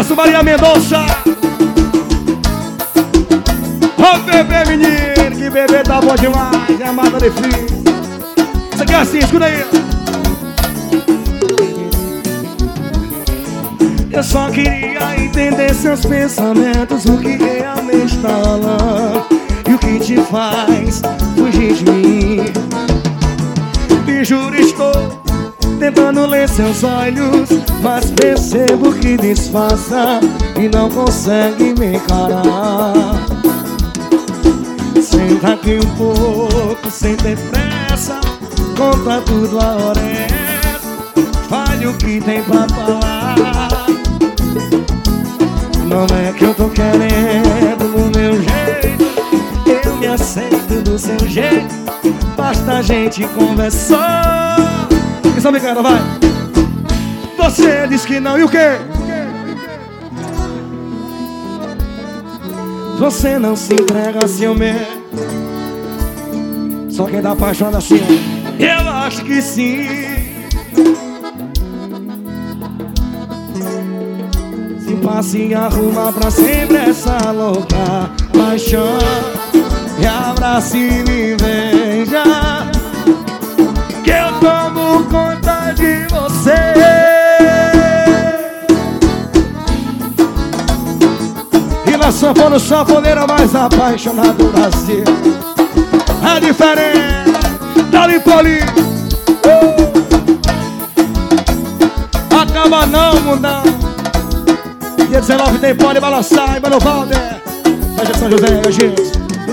abraço, Maria Mendonça. Ô bebê menino, que bebê tá bom demais. É a mata de filho. Isso aqui é assim, escuta aí. Eu só queria entender seus pensamentos, o que realmente tá rolando e o que te faz fugir de mim. Me juro, estou tentando ler seus olhos, mas percebo que disfarça e não consegue me encarar. Senta aqui um pouco, sem ter pressa, conta tudo a hora é essa, fale o que tem pra falar. Não é que eu tô querendo do meu jeito, eu me aceito do seu jeito, basta a gente conversar. Isso, amigada, vai. Você diz que não, e o quê? Você não se entrega assim ao meu. Só quem dá apaixonado assim, eu acho que sim. Se passa e arruma pra sempre essa louca paixão, me abraça e me beija, que eu tomo conta de você. E na sanfona, o sanfoneiro mais apaixonado do Brasil. A diferença da Lipoli. Acaba não, mundão. Dia 19 tem pode balançar, Mano Valder, Festa São José, gente.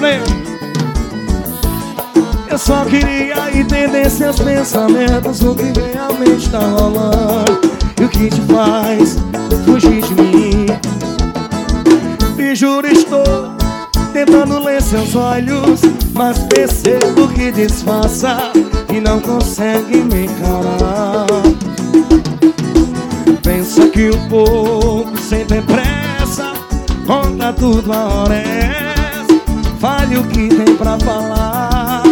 Eu só queria entender seus pensamentos, o que realmente tá rolando e o que te faz fugir de mim. Me juro, estou tentando ler seus olhos, mas percebo que disfarça e não consegue me encarar. Pensa que um pouco, sem ter pressa, conta tudo a hora é essa, fale o que tem pra falar.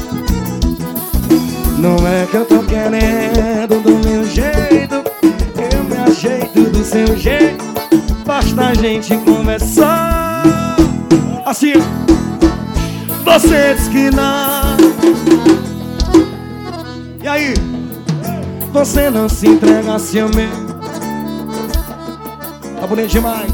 Não é que eu tô querendo do meu jeito, eu me ajeito do seu jeito, basta a gente conversar. Assim, você diz que não. E aí? Você não se entrega assim ao meu. Tá bonito demais.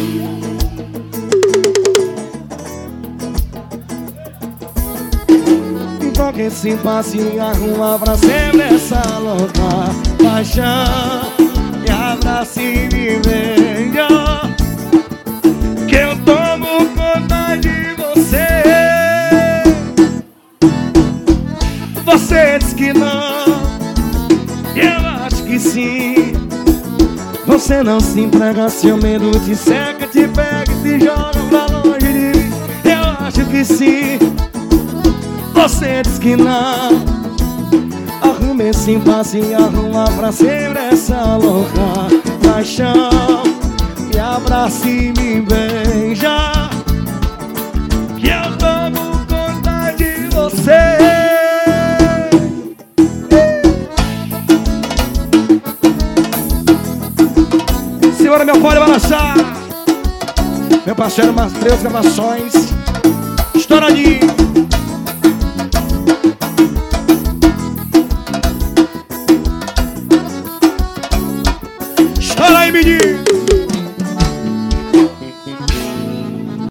Então quem se passa e arruma pra sempre essa louca paixão, me abraça e me beija, que eu tomo conta de você. Você diz que não, eu acho que sim. Você não se entrega se o medo te seca, te pega e te joga pra longe de mim. Eu acho que sim. Você diz que não. Arrume esse impasse e arruma pra sempre essa louca paixão, me abraça e me beija, que eu tomo conta de você. Segura meu pode balançar. Meu parceiro Matheus Gravações, estouradinho. Estoura aí, menino.